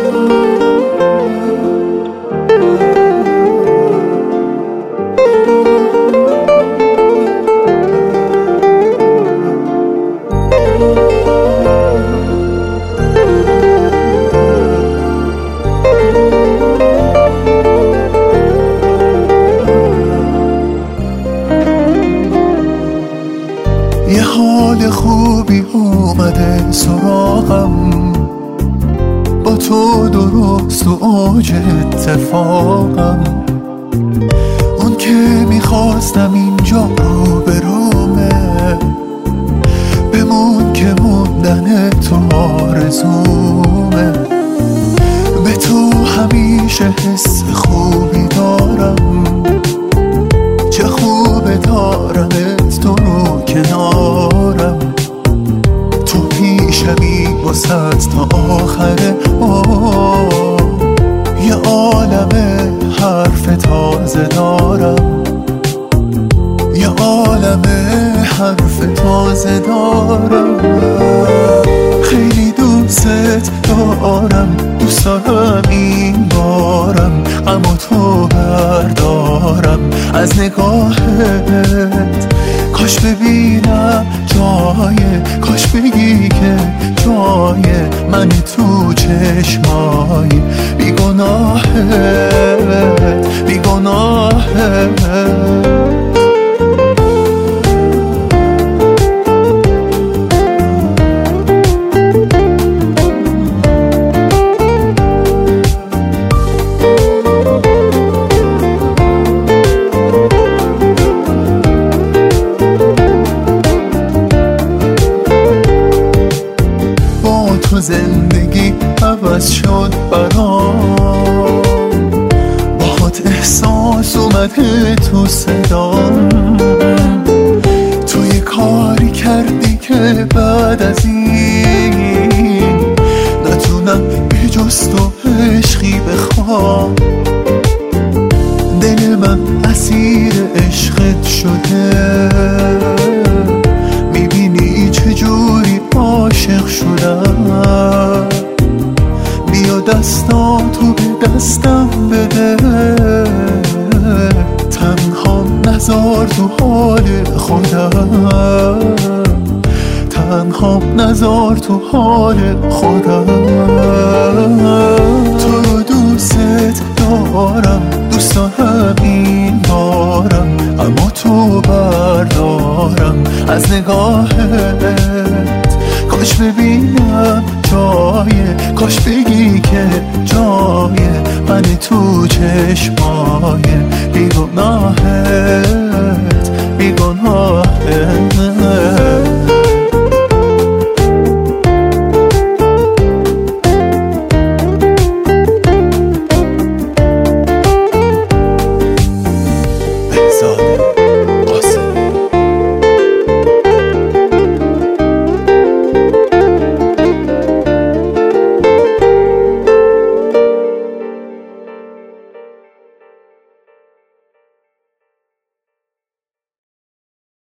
یه حال خوبی اومده سراغم، با تو درست و اوج اتفاقم. اون که میخواستم اینجا روبرومه، بمون که موندن تو آرزومه. به تو همیشه حس خوبی دارم، چه خوبه دارمت تو رو کنارم. تو پیشمی واسط تا آخره، یه عالم حرف تازه دارم، یه عالم حرف تازه دارم. خیلی دوست دارم، دوست دارم این بارم غم تو بردارم از نگاهت. کاش ببینم کاش بگی که جای من تو چشمای بیگناهت. تو زندگی عوض شد برام، باهات احساس اومده تو صدام. تو یه کاری کردی که بعد از این نتونم به جز تو عشقی بخوام. دل من اسیر عشقت شده، میبینی چجوری عاشق شدم. بیا دستاتو به دستم بده، تنها نذار تو حال خودم، تنها نذار تو حال خودم. تو رو دوست دارم، دوست دارم این بارم اما تو بردارم از نگاهت. کاش ببینم کاش بگی که جای من تو چشمای بیگناهت.